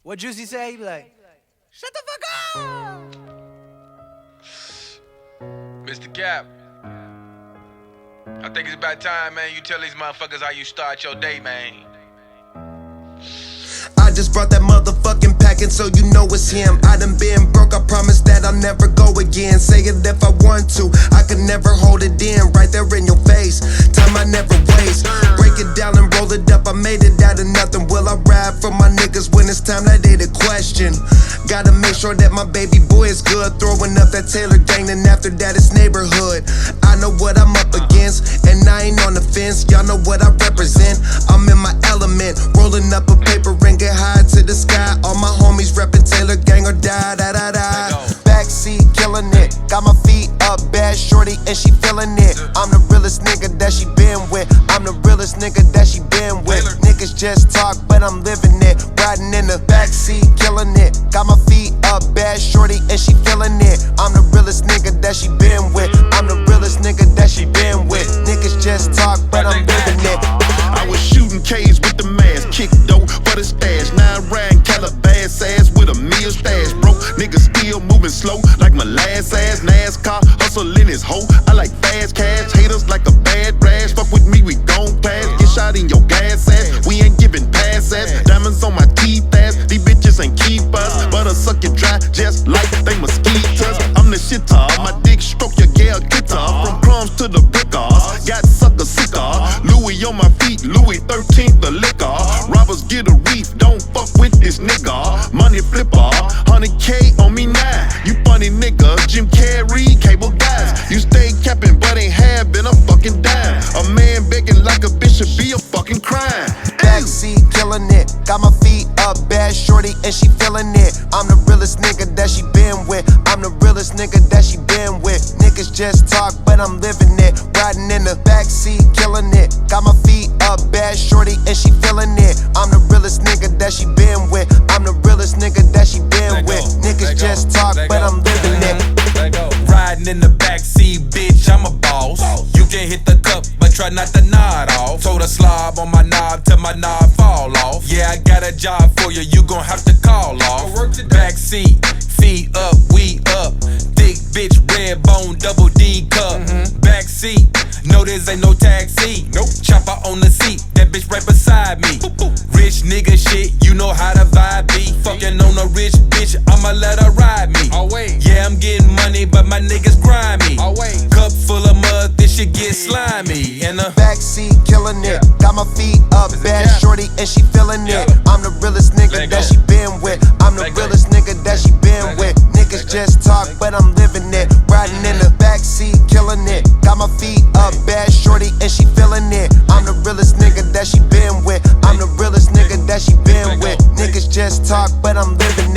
What Juicy say? He be like, shut the fuck up! Mr. Cap, I think it's about time, man, you tell these motherfuckers how you start your day, man. I just brought that motherfucking packin', so you know it's him. I done been broke, I promise that I'll never go again. Say it if I want to, I could never hold it in. Right there in your face, time I never waste. Break it down and roll it up, I made it out of nothing. Will I ride for my niggas when it's time? That ain't a question. Gotta make sure that my baby boy is good. Throwing up that Taylor gang, and after that it's neighborhood. I know what I'm up against, and I ain't on the fence. Y'all know what I represent, I'm in my element. Rolling up a paper ring, get high to the sky. All my homies reppin' Taylor gang or die, da da da. Backseat killing it, got my feet up, bad shorty and she feeling it. I'm the realest nigga that she been with. I'm the realest nigga that she been with. Niggas just talk, but I'm living it. Riding in the backseat, killing it. Got my feet up, bad shorty and she feeling it. I'm the realest nigga that she been with. I'm the realest nigga that she been with. Niggas just talk, but I'm living it. I was shooting K's with the mask, kick dope for the stash. 9 riding Calabas ass with a meal stash. Broke niggas still moving slow like my last ass. NASCAR hustling his hoe. I like fast cash, haters like a bad rash. Fuck with me, we gon' pass. Get shot in your gas ass. We ain't giving pass ass. Diamonds on my teeth ass. These bitches ain't keep us. Butter suck it dry just like they mosquitoes. I'm the shitter. My dick stroke your gal guitar. From crumbs to the brickers. Got sucker sicker. Louis on my feet, Louis 13th the liquor. Robbers get a reef, don't fuck with this nigga. Money flipper, 100K on me now. You funny nigga, Jim Carrey, cable guys. You stay capping but ain't having a fucking dime. A man begging like a bitch should be a fucking crime. Backseat killing it, got my feet up, bad shorty and she feeling it. I'm the realest nigga that she been with. I'm the realest nigga that she been with. Niggas just talk, but I'm living it. Riding in the backseat, killing it. Got my feet up, bad shorty and she feeling it. I'm the realest nigga that she been with. I'm the realest nigga that she been with. Niggas just talk, but I'm living it. Riding in the backseat, bitch, I'm a boss. You can hit the cup, but try not to nod off. Told her slob on my knob till my knob fall off. Yeah, I got a job for you, you gon' have to call off. Backseat, feet up, we up. Thick bitch, red bone, double D cup. Backseat, no this ain't no taxi. Nope. Chopper on the seat, that bitch right beside me. Rich nigga shit, you know how the vibe be. Fucking on a rich bitch, I'ma let her ride me. Yeah, I'm getting money, but my niggas grimy. Cup full of mud, this shit get slimy. And the backseat killing it, got my feet up, bad shorty and she feeling it. I'm the realest nigga that she been with. I'm the realest nigga that she been with. Niggas just talk, but I'm living it. Riding in the backseat, killing it. Got my feet up, bad shorty and she feeling it. I'm the realest nigga that she been with. I'm the realest nigga that she been with. Niggas just talk, but I'm living it.